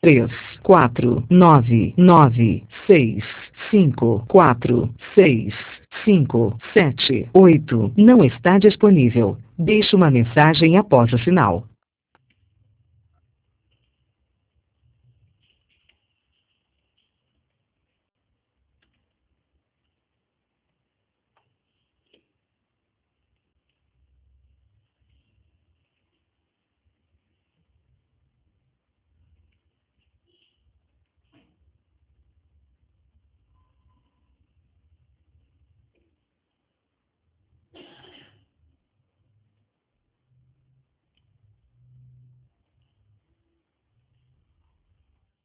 3, 4, 9, 9, 6, 5, 4, 6, 5, 7, 8 não está disponível. Deixe uma mensagem após o sinal.